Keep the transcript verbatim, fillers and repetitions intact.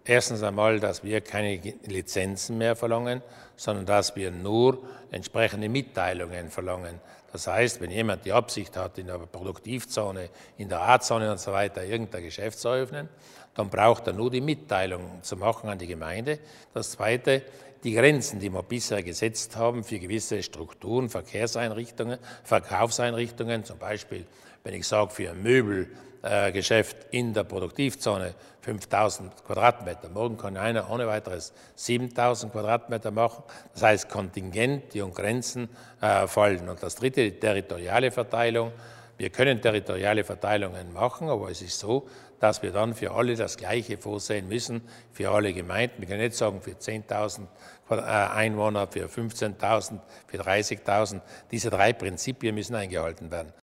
Erstens einmal, dass wir keine Lizenzen mehr verlangen, sondern dass wir nur entsprechende Mitteilungen verlangen. Das heißt, wenn jemand die Absicht hat, in der Produktivzone, in der A-Zone und so weiter irgendein Geschäft zu eröffnen, dann braucht er nur die Mitteilung zu machen an die Gemeinde. Das Zweite, die Grenzen, die wir bisher gesetzt haben für gewisse Strukturen, Verkehrseinrichtungen, Verkaufseinrichtungen, zum Beispiel, wenn ich sage, für ein Möbelgeschäft in der Produktivzone fünftausend Quadratmeter. Morgen kann einer ohne weiteres siebentausend Quadratmeter machen. Das heißt, Kontingente und Grenzen äh, fallen. Und das Dritte, die territoriale Verteilung. Wir können territoriale Verteilungen machen, aber es ist so, dass wir dann für alle das Gleiche vorsehen müssen, für alle Gemeinden. Wir können nicht sagen, für zehntausend Einwohner, für fünfzehntausend, für dreißigtausend. Diese drei Prinzipien müssen eingehalten werden.